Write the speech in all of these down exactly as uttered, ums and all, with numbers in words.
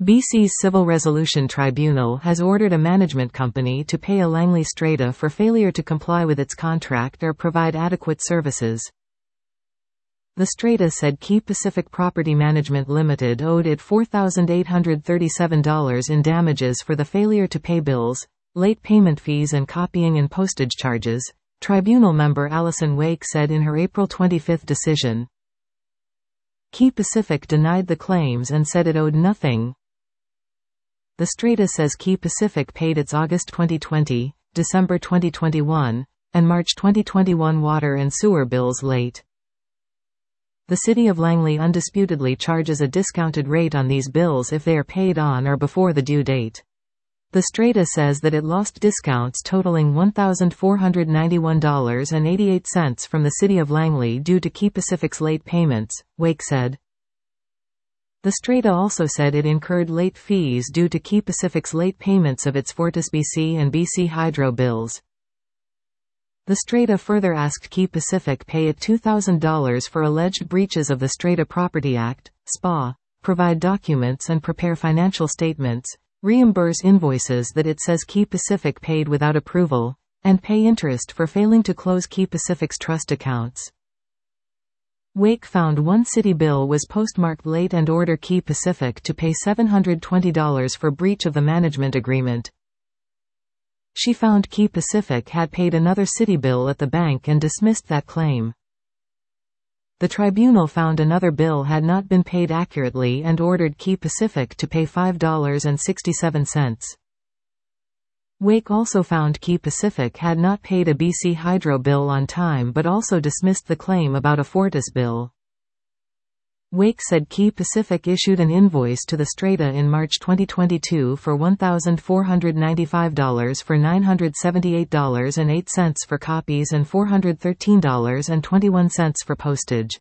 B C's Civil Resolution Tribunal has ordered a management company to pay a Langley Strata for failure to comply with its contract or provide adequate services. The Strata said Key Pacific Property Management Limited owed it four thousand eight hundred thirty-seven dollars in damages for the failure to pay bills, late payment fees and copying and postage charges, tribunal member Allison Wake said in her April twenty-fifth decision. Key Pacific denied the claims and said it owed nothing. The Strata says Key Pacific paid its August twenty twenty, December twenty twenty-one, and March twenty twenty-one water and sewer bills late. The City of Langley undisputedly charges a discounted rate on these bills if they are paid on or before the due date. The Strata says that it lost discounts totaling one thousand four hundred ninety-one dollars and eighty-eight cents from the City of Langley due to Key Pacific's late payments, Wake said. The Strata also said it incurred late fees due to Key Pacific's late payments of its FortisBC and B C Hydro bills. The Strata further asked Key Pacific pay it two thousand dollars for alleged breaches of the Strata Property Act, S P A, provide documents and prepare financial statements, reimburse invoices that it says Key Pacific paid without approval, and pay interest for failing to close Key Pacific's trust accounts. Wake found one city bill was postmarked late and ordered Key Pacific to pay seven hundred twenty dollars for breach of the management agreement. She found Key Pacific had paid another city bill at the bank and dismissed that claim. The tribunal found another bill had not been paid accurately and ordered Key Pacific to pay five dollars and sixty-seven cents. Wake also found Key Pacific had not paid a B C Hydro bill on time but also dismissed the claim about a Fortis bill. Wake said Key Pacific issued an invoice to the Strata in March twenty twenty-two for one thousand four hundred ninety-five dollars for nine hundred seventy-eight dollars and eight cents for copies and four hundred thirteen dollars and twenty-one cents for postage.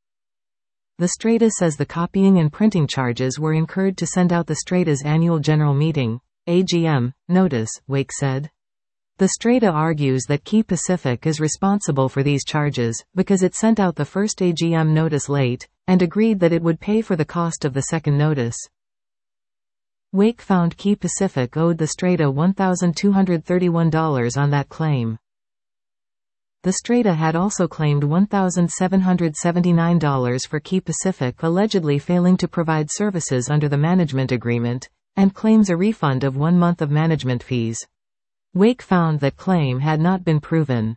The Strata says the copying and printing charges were incurred to send out the Strata's annual general meeting, A G M, notice, Wake said. The Strata argues that Key Pacific is responsible for these charges, because it sent out the first A G M notice late, and agreed that it would pay for the cost of the second notice. Wake found Key Pacific owed the Strata one thousand two hundred thirty-one dollars on that claim. The Strata had also claimed one thousand seven hundred seventy-nine dollars for Key Pacific allegedly failing to provide services under the management agreement, and claims a refund of one month of management fees. Wake found that claim had not been proven.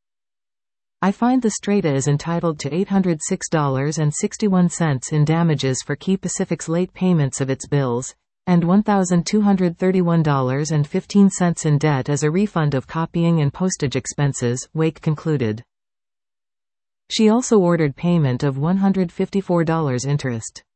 I find the Strata is entitled to eight hundred six dollars and sixty-one cents in damages for Key Pacific's late payments of its bills, and one thousand two hundred thirty-one dollars and fifteen cents in debt as a refund of copying and postage expenses, Wake concluded. She also ordered payment of one hundred fifty-four dollars interest.